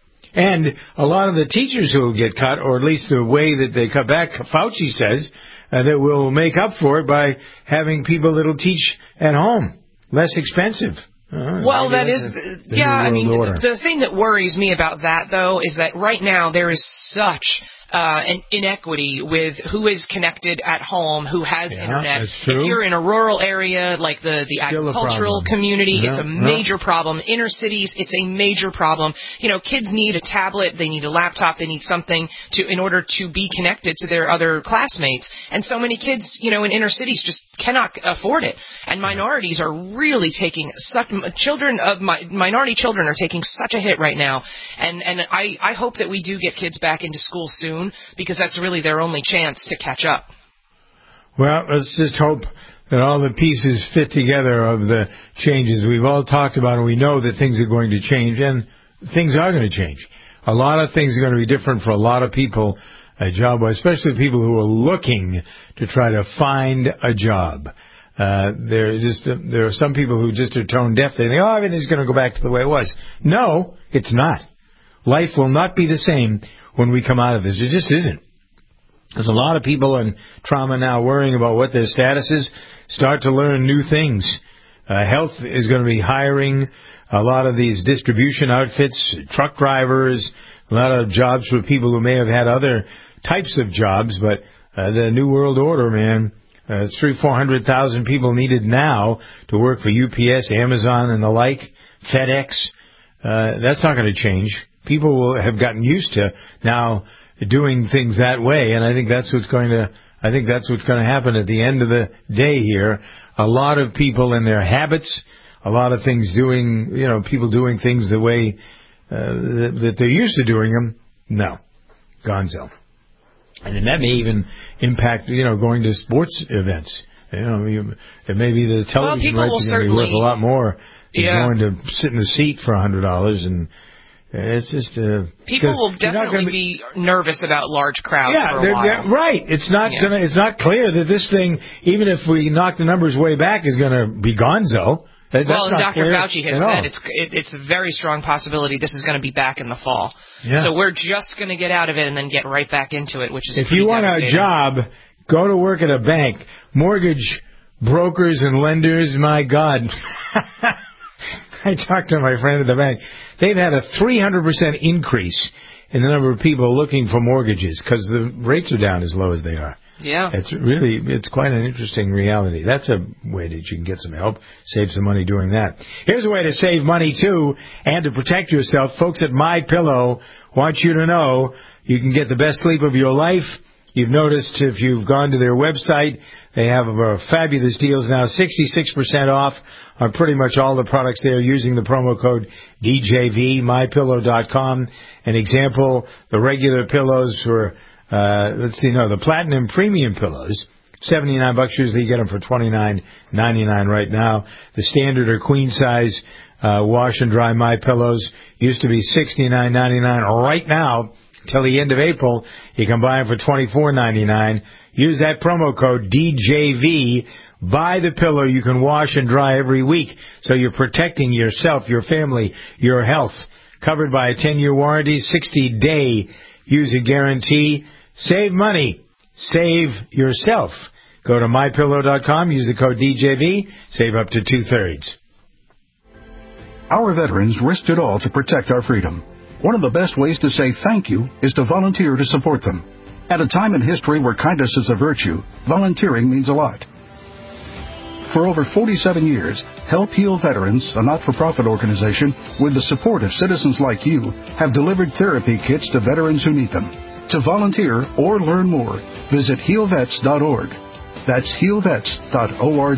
And a lot of the teachers who will get cut, or at least the way that they cut back, Fauci says, uh, that will make up for it by having people that'll teach at home. Less expensive. Uh, well, that is, the, the yeah, I mean, the, the thing that worries me about that, though, is that right now there is such uh, an inequity with who is connected at home, who has yeah, internet. That's true. If you're in a rural area like the, the agricultural community, no, it's a major no. problem. Inner cities, it's a major problem. You know, kids need a tablet, they need a laptop, they need something to in order to be connected to their other classmates. And so many kids, you know, in inner cities just cannot afford it. And minorities are really taking such, children of my, minority children are taking such a hit right now. And, and I, I hope that we do get kids back into school soon, because that's really their only chance to catch up. Well, let's just hope that all the pieces fit together of the changes we've all talked about, and we know that things are going to change, and things are going to change. A lot of things are going to be different for a lot of people, a job, especially people who are looking to try to find a job. Uh, there just uh, there are some people who just are tone deaf. They think, oh, everything's going to go back to the way it was. No, it's not. Life will not be the same when we come out of this. It just isn't. There's a lot of people in trauma now worrying about what their status is. Start to learn new things. Uh, health is going to be hiring a lot of these distribution outfits, truck drivers, a lot of jobs for people who may have had other types of jobs, but uh, the New World Order, man, uh, three, four hundred thousand people needed now to work for U P S, Amazon, and the like, FedEx. Uh, that's not going to change. People will have gotten used to now doing things that way, and I think that's what's going to. I think that's what's going to happen at the end of the day here. A lot of people and their habits, a lot of things doing, you know, people doing things the way uh, that, that they're used to doing them. No, gonzo. And then that may even impact, you know, going to sports events. You know, you, it may be the television well, rights are going to be worth a lot more than yeah. going to sit in the seat for a hundred dollars and. It's just uh, people will definitely be, be nervous about large crowds. Yeah, for a while. right. It's not yeah. gonna. It's not clear that this thing, even if we knock the numbers way back, is going to be gonzo. That, well, and Doctor clear Fauci has said it's it, it's a very strong possibility this is going to be back in the fall. Yeah. So we're just going to get out of it and then get right back into it, which is if you want a job, go to work at a bank. Mortgage brokers and lenders, my God. I talked to my friend at the bank. They've had a three hundred percent increase in the number of people looking for mortgages because the rates are down as low as they are. Yeah. It's really, it's quite an interesting reality. That's a way that you can get some help, save some money doing that. Here's a way to save money, too, and to protect yourself. Folks at MyPillow want you to know you can get the best sleep of your life. You've noticed if you've gone to their website, they have uh, fabulous deals now, sixty-six percent off on pretty much all the products there using the promo code D J V, my pillow dot com. An example, the regular pillows for, uh, let's see, no, the Platinum Premium pillows, seventy-nine bucks. Usually you get them for twenty-nine ninety-nine right now. The standard or queen size uh, wash and dry My Pillows used to be sixty-nine ninety-nine. Right now, till the end of April, you can buy them for twenty-four ninety-nine. Use that promo code D J V. Buy the pillow you can wash and dry every week, so you're protecting yourself, your family, your health. Covered by a ten-year warranty, sixty-day user guarantee. Save money. Save yourself. Go to my pillow dot com. Use the code D J V. Save up to two-thirds. Our veterans risked it all to protect our freedom. One of the best ways to say thank you is to volunteer to support them. At a time in history where kindness is a virtue, volunteering means a lot. For over forty-seven years, Help Heal Veterans, a not-for-profit organization with the support of citizens like you, have delivered therapy kits to veterans who need them. To volunteer or learn more, visit heal vets dot org. That's heal vets dot org.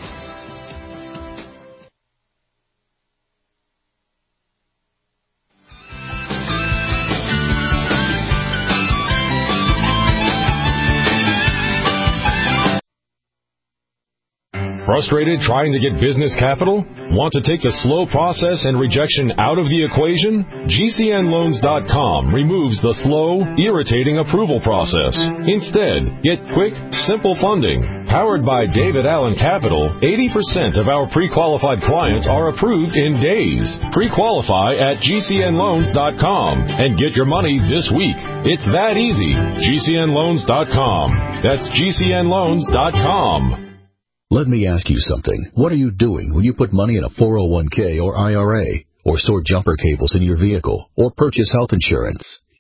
Frustrated trying to get business capital? Want to take the slow process and rejection out of the equation? G C N loans dot com removes the slow, irritating approval process. Instead, get quick, simple funding. Powered by David Allen Capital, eighty percent of our pre-qualified clients are approved in days. Pre-qualify at G C N loans dot com and get your money this week. It's that easy. G C N loans dot com. That's G C N loans dot com. Let me ask you something. What are you doing when you put money in a four oh one k or I R A, or store jumper cables in your vehicle, or purchase health insurance?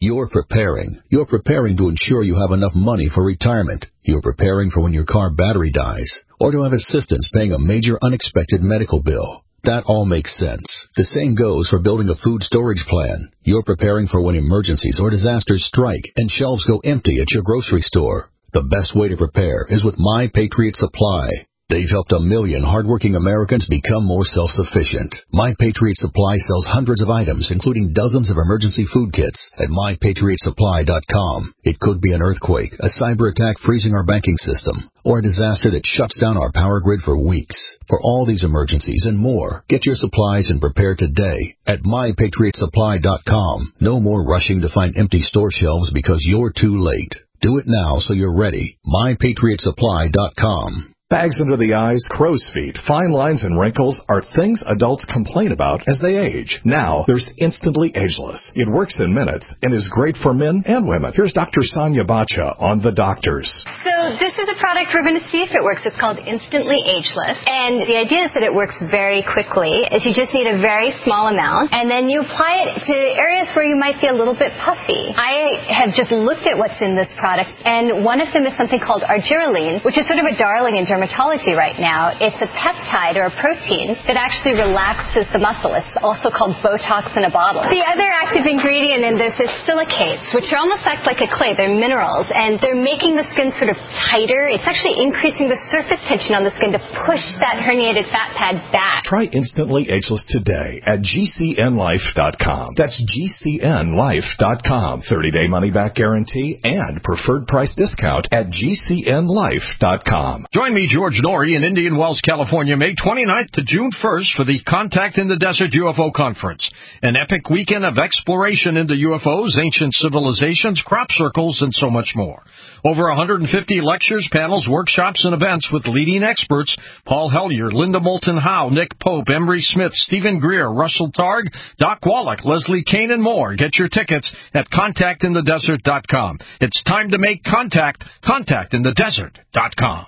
You're preparing. You're preparing to ensure you have enough money for retirement. You're preparing for when your car battery dies, or to have assistance paying a major unexpected medical bill. That all makes sense. The same goes for building a food storage plan. You're preparing for when emergencies or disasters strike and shelves go empty at your grocery store. The best way to prepare is with My Patriot Supply. They've helped a million hardworking Americans become more self-sufficient. My Patriot Supply sells hundreds of items, including dozens of emergency food kits at my patriot supply dot com. It could be an earthquake, a cyber attack freezing our banking system, or a disaster that shuts down our power grid for weeks. For all these emergencies and more, get your supplies and prepare today at my patriot supply dot com. No more rushing to find empty store shelves because you're too late. Do it now so you're ready. my patriot supply dot com. Bags under the eyes, crow's feet, fine lines, and wrinkles are things adults complain about as they age. Now, there's Instantly Ageless. It works in minutes and is great for men and women. Here's Doctor Sonia Bacha on The Doctors. So this is a product we're going to see if it works. It's called Instantly Ageless. And the idea is that it works very quickly. Is you just need a very small amount, and then you apply it to areas where you might be a little bit puffy. I have just looked at what's in this product, and one of them is something called argireline, which is sort of a darling in dermatology right now. It's a peptide or a protein that actually relaxes the muscle. It's also called Botox in a bottle. The other active ingredient in this is silicates, which are almost act like a clay. They're minerals, and they're making the skin sort of tighter. It's actually increasing the surface tension on the skin to push that herniated fat pad back. Try Instantly Ageless today at G C N life dot com. That's G C N life dot com. thirty-day money-back guarantee and preferred price discount at G C N life dot com. Join me, George Norrie, in Indian Wells, California, May twenty-ninth to June first for the Contact in the Desert U F O Conference, an epic weekend of exploration into U F Os, ancient civilizations, crop circles, and so much more. Over one hundred fifty lectures, panels, workshops, and events with leading experts: Paul Hellyer, Linda Moulton Howe, Nick Pope, Emery Smith, Stephen Greer, Russell Targ, Doc Wallach, Leslie Kane, and more. Get your tickets at contact in the desert dot com. It's time to make contact. contact in the desert dot com.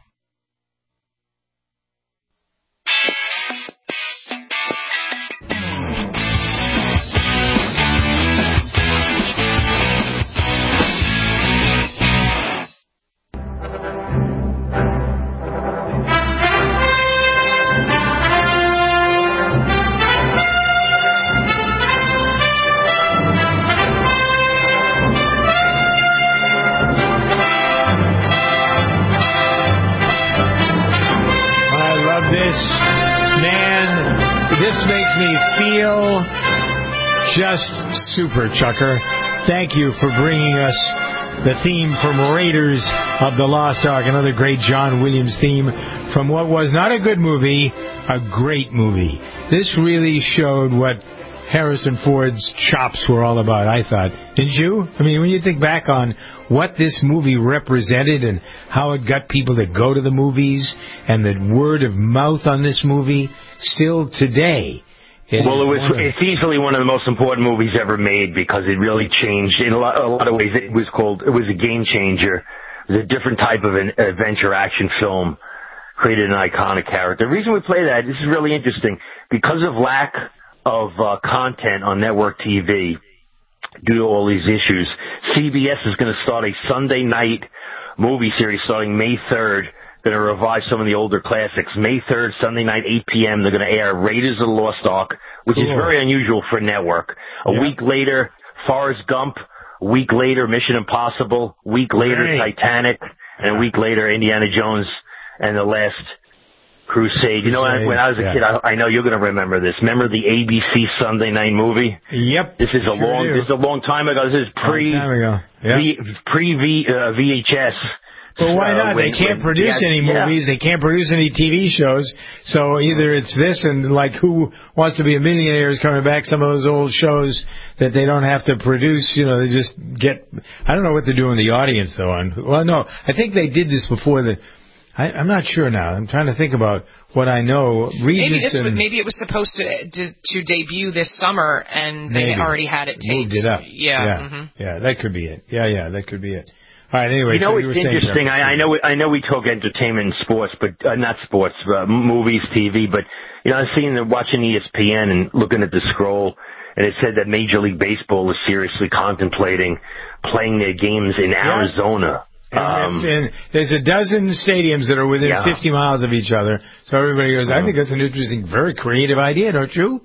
This makes me feel just super, Chucker. Thank you for bringing us the theme from Raiders of the Lost Ark, another great John Williams theme from what was not a good movie, a great movie. This really showed what Harrison Ford's chops were all about, I thought. Didn't you? I mean, when you think back on what this movie represented and how it got people to go to the movies and the word of mouth on this movie, still today. Well, it was, it's easily one of the most important movies ever made because it really changed. In a lot, a lot of ways, it was called, it was a game changer. It was a different type of an adventure action film, created an iconic character. The reason we play that, this is really interesting, because of lack of uh, content on network T V due to all these issues. C B S is going to start a Sunday night movie series starting May third. Going to revive some of the older classics. May third, Sunday night, eight p.m. They're going to air Raiders of the Lost Ark, which cool. is very unusual for a network. A yeah. week later, Forrest Gump. A week later, Mission Impossible. A week later, right. Titanic. And a week later, Indiana Jones and the Last Crusade. You know, Crusade. when I was a yeah. kid, I, I know you're going to remember this. Remember the A B C Sunday night movie? Yep. This is a sure long. do. This is a long time ago. This is pre. Long time ago. Yep. V, pre V, uh, V H S. But why not? Uh, when, they can't when, produce yeah, any movies. Yeah. They can't produce any T V shows. So either it's this and, like, Who Wants to Be a Millionaire is coming back, some of those old shows that they don't have to produce. You know, they just get... I don't know what they're doing the audience, though. On, well, no, I think they did this before the... I, I'm not sure now. I'm trying to think about what I know. Regis maybe, this and, was, maybe it was supposed to, to to debut this summer, and they maybe. already had it taped. Moved it up. Yeah. Yeah. Mm-hmm. yeah, that could be it. Yeah, yeah, that could be it. All right, anyway, you know, so it's you interesting. I, I know, I know we talk entertainment and sports, but uh, not sports, uh, movies, T V. But you know, I was seeing watching E S P N and looking at the scroll, and it said that Major League Baseball is seriously contemplating playing their games in yeah. Arizona. And, um, and there's a dozen stadiums that are within yeah. fifty miles of each other. So everybody goes, I think that's an interesting, very creative idea, don't you?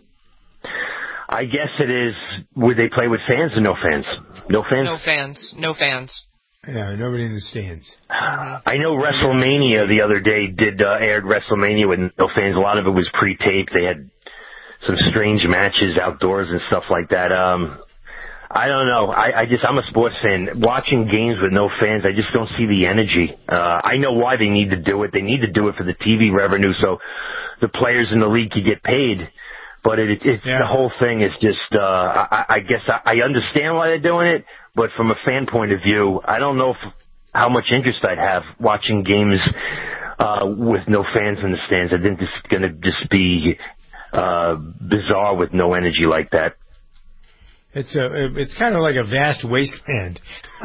I guess it is. Would they play with fans or no fans? No fans? No fans. No fans. Yeah, nobody in the stands. I know WrestleMania the other day did uh, aired WrestleMania with no fans. A lot of it was pre-taped. They had some strange matches outdoors and stuff like that. Um, I don't know. I, I just, I'm a sports fan. Watching games with no fans, I just don't see the energy. Uh, I know why they need to do it. They need to do it for the T V revenue so the players in the league can get paid. But it, it's yeah. the whole thing is just, uh, I, I guess I, I understand why they're doing it, but from a fan point of view, I don't know if, how much interest I'd have watching games, uh, with no fans in the stands. I think this is going to just be, uh, bizarre with no energy like that. It's a, it's kind of like a vast wasteland.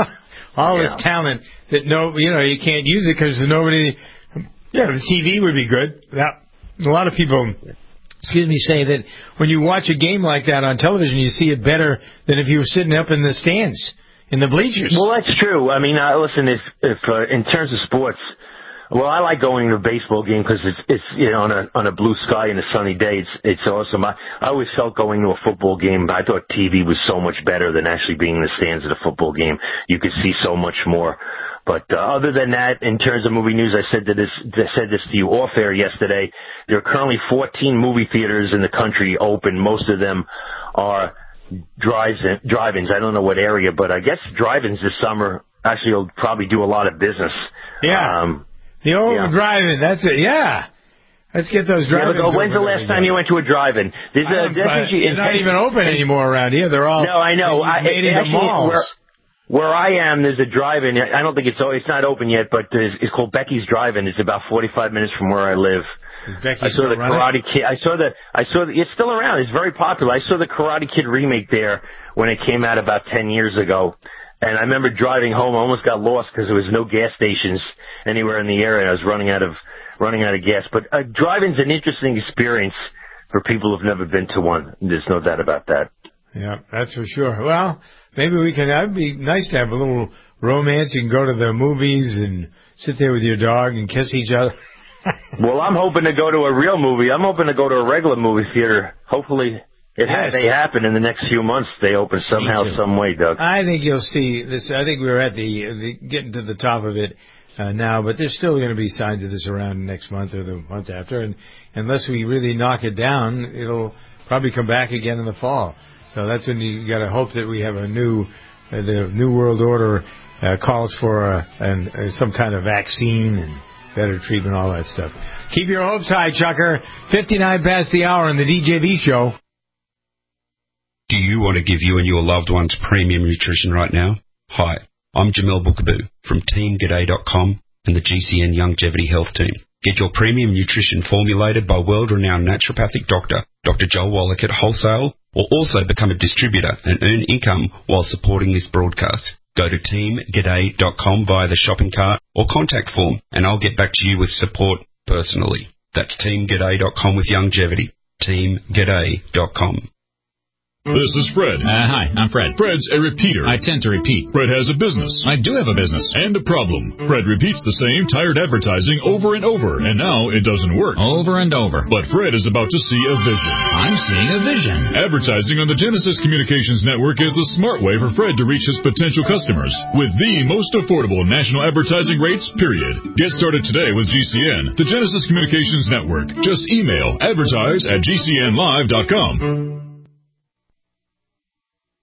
All yeah. this talent that no, you know, you can't use it because nobody. Yeah, the T V would be good. That, a lot of people, excuse me, say that when you watch a game like that on television, you see it better than if you were sitting up in the stands, in the bleachers. Well, that's true. I mean, uh, listen, if, if uh, in terms of sports. Well, I like going to a baseball game because it's, it's, you know, on a, on a blue sky and a sunny day. It's, it's awesome. I, I always felt going to a football game, I thought T V was so much better than actually being in the stands at a football game. You could see so much more. But, uh, other than that, in terms of movie news, I said that this, I said this to you off air yesterday. There are currently fourteen movie theaters in the country open. Most of them are drive-in, drive-ins. I don't know what area, but I guess drive-ins this summer actually will probably do a lot of business. Yeah. Um, The old yeah. drive-in, that's it, yeah. Let's get those drive-ins. Yeah, when's the last time you went to a drive-in? There's a, They're not even open anymore around here. They're all no, I know. I, made into malls. Where, where I am, there's a drive-in. I don't think it's it's not open yet, but it's called Becky's Drive-In. It's about forty-five minutes from where I live. I saw the Karate Kid. I saw the. I saw the. It's still around. It's very popular. I saw the Karate Kid remake there when it came out about ten years ago. And I remember driving home, I almost got lost because there was no gas stations anywhere in the area. I was running out of running out of gas. But uh, driving's an interesting experience for people who've never been to one. There's no doubt about that. Yeah, that's for sure. Well, maybe we can. That'd be nice to have a little romance. You can go to the movies and sit there with your dog and kiss each other. Well, I'm hoping to go to a real movie. I'm hoping to go to a regular movie theater. Hopefully. It yes. may happen in the next few months. They open somehow, some way, Doug. I think you'll see this. I think we're at the, the getting to the top of it uh, now, but there's still going to be signs of this around next month or the month after, and unless we really knock it down, it'll probably come back again in the fall. So that's when you got to hope that we have a new, uh, the New World Order uh, calls for uh, an, uh, some kind of vaccine and better treatment, all that stuff. Keep your hopes high, Chucker. fifty-nine past the hour on the D J V show. Do you want to give you and your loved ones premium nutrition right now? Hi, I'm Jamel Bookaboo from Team G'day dot com and the G C N Longevity Health Team. Get your premium nutrition formulated by world-renowned naturopathic doctor, Doctor Joel Wallach at wholesale, or also become a distributor and earn income while supporting this broadcast. Go to Team G'day dot com via the shopping cart or contact form, and I'll get back to you with support personally. That's Team G'day dot com with Longevity. Team G'day dot com. This is Fred. Uh, hi, I'm Fred. Fred's a repeater. I tend to repeat. Fred has a business. I do have a business. And a problem. Fred repeats the same tired advertising over and over, and now it doesn't work. Over and over. But Fred is about to see a vision. I'm seeing a vision. Advertising on the Genesis Communications Network is the smart way for Fred to reach his potential customers with the most affordable national advertising rates, period. Get started today with G C N, the Genesis Communications Network. Just email advertise at G C N live dot com.